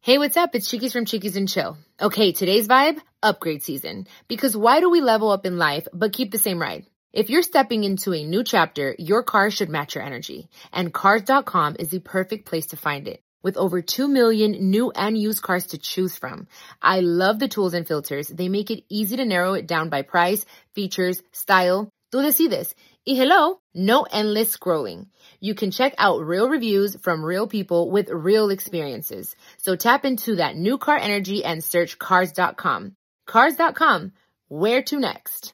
Hey, what's up? It's Chiquis from Chiquis and Chill. Okay, today's vibe, upgrade season. Because why do we level up in life but keep the same ride? If you're stepping into a new chapter, your car should match your energy. And Cars.com is the perfect place to find it. With over 2 million new and used cars to choose from. I love the tools and filters. They make it easy to narrow it down by price, features, style. Tú decides. Y hello, no endless scrolling. You can check out real reviews from real people with real experiences. So tap into that new car energy and search Cars.com. Cars.com. Where to next?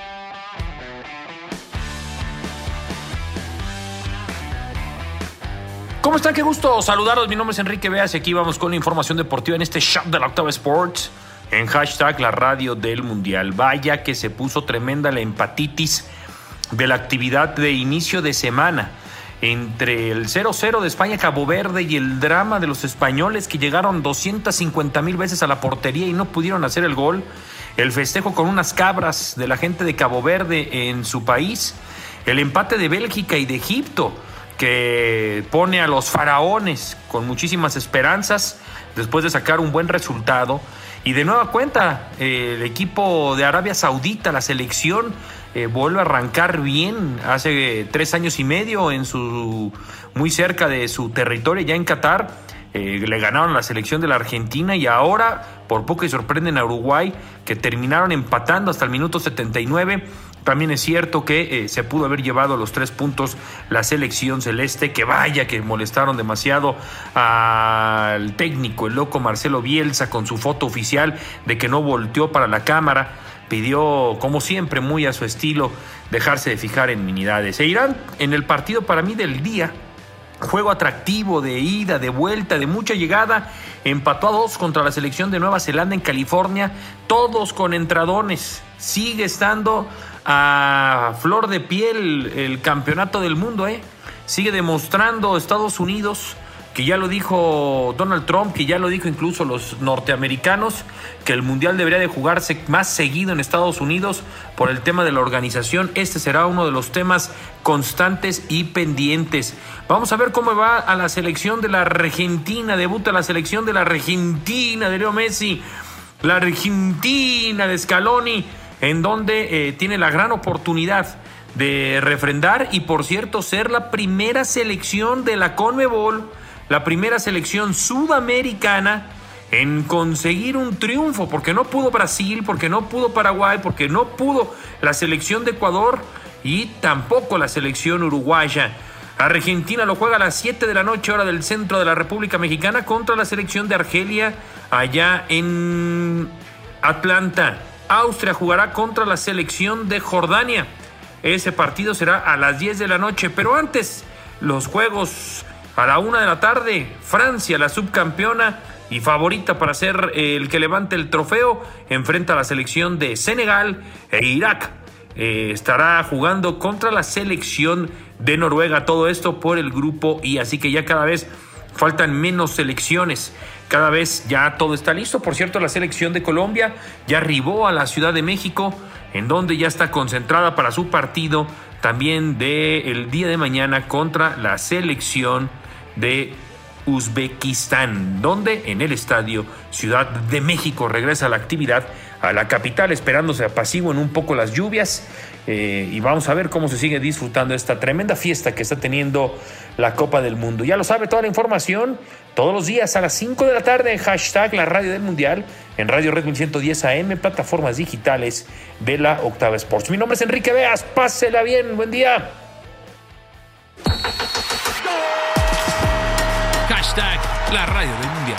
¿Cómo están? Qué gusto saludarlos. Mi nombre es Enrique Veas y aquí vamos con la información deportiva en este Shop de la Octava Sports en hashtag la radio del Mundial. Vaya que se puso tremenda la empatitis de la actividad de inicio de semana entre el 0-0 de España-Cabo Verde y el drama de los españoles que llegaron 250,000 veces a la portería y no pudieron hacer el gol. El festejo con unas cabras de la gente de Cabo Verde en su país. El empate de Bélgica y de Egipto, que pone a los faraones con muchísimas esperanzas después de sacar un buen resultado. Y de nueva cuenta, el equipo de Arabia Saudita, la selección, vuelve a arrancar bien. Hace 3 años y medio, muy cerca de su territorio, ya en Qatar, le ganaron a la selección de la Argentina y ahora por poco y sorprenden a Uruguay, que terminaron empatando hasta el minuto 79. También es cierto que se pudo haber llevado los 3 puntos la selección celeste, que vaya que molestaron demasiado al técnico, el loco Marcelo Bielsa, con su foto oficial de que no volteó para la cámara. Pidió, como siempre, muy a su estilo, dejarse de fijar en minidades. E Irán, en el partido para mí del día, juego atractivo de ida, de vuelta, de mucha llegada, empató a 2 contra la selección de Nueva Zelanda en California, todos con entradones. Sigue estando a flor de piel el campeonato del mundo, Sigue demostrando Estados Unidos, que ya lo dijo Donald Trump, que ya lo dijo incluso los norteamericanos, que el mundial debería de jugarse más seguido en Estados Unidos por el tema de la organización. Este será uno de los temas constantes y pendientes. Vamos a ver cómo va a la selección de la Argentina. Debuta la selección de la Argentina de Leo Messi, la Argentina de Scaloni, en donde tiene la gran oportunidad de refrendar y, por cierto, ser la primera selección de la CONMEBOL, la primera selección sudamericana en conseguir un triunfo, porque no pudo Brasil, porque no pudo Paraguay, porque no pudo la selección de Ecuador y tampoco la selección uruguaya. Argentina lo juega a las 7 de la noche, hora del centro de la República Mexicana, contra la selección de Argelia, allá en Atlanta. Austria jugará contra la selección de Jordania. Ese partido será a las 10 de la noche, pero antes, los juegos a la 1 de la tarde. Francia, la subcampeona y favorita para ser el que levante el trofeo, enfrenta a la selección de Senegal e Irak. Estará jugando contra la selección de Noruega. Todo esto por el grupo I, así que ya cada vez faltan menos selecciones. Cada vez ya todo está listo. Por cierto, la selección de Colombia ya arribó a la Ciudad de México, en donde ya está concentrada para su partido también del día de mañana contra la selección de Uzbekistán, donde en el estadio Ciudad de México regresa la actividad a la capital, esperándose apaciguen un poco las lluvias, y vamos a ver cómo se sigue disfrutando esta tremenda fiesta que está teniendo la Copa del Mundo. Ya lo sabe, toda la información todos los días a las 5 de la tarde en hashtag la radio del Mundial, en Radio Red 1110 AM, plataformas digitales de la Octava Sports. Mi nombre es Enrique Veas, pásela bien, buen día. Hashtag la radio del Mundial.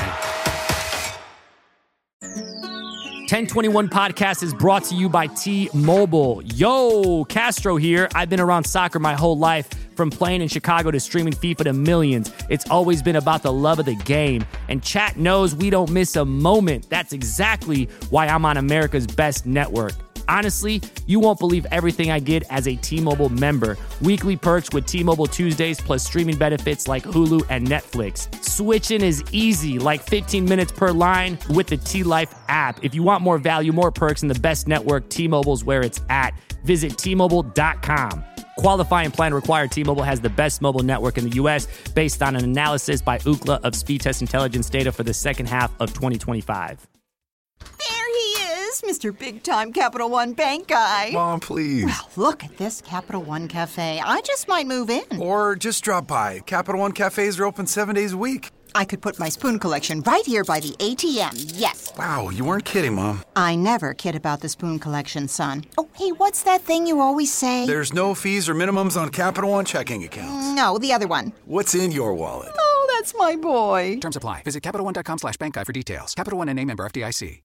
1021 Podcast is brought to you by T-Mobile. Yo, Castro here. I've been around soccer my whole life, from playing in Chicago to streaming FIFA to millions. It's always been about the love of the game. And chat knows we don't miss a moment. That's exactly why I'm on America's best network. Honestly, you won't believe everything I get as a T-Mobile member. Weekly perks with T-Mobile Tuesdays, plus streaming benefits like Hulu and Netflix. Switching is easy, like 15 minutes per line with the T-Life app. If you want more value, more perks, and the best network, T-Mobile's where it's at. Visit T-Mobile.com. Qualifying plan required. T-Mobile has the best mobile network in the U.S. based on an analysis by Ookla of speed test intelligence data for the second half of 2025. There he is, Mr. Big-Time Capital One Bank guy. Mom, please. Well, look at this Capital One Cafe. I just might move in. Or just drop by. Capital One cafes are open 7 days a week. I could put my spoon collection right here by the ATM, yes. Wow, you weren't kidding, Mom. I never kid about the spoon collection, son. Oh, hey, what's that thing you always say? There's no fees or minimums on Capital One checking accounts. No, the other one. What's in your wallet? Oh, that's my boy. Terms apply. Visit CapitalOne.com/bankguy for details. Capital One NA, member FDIC.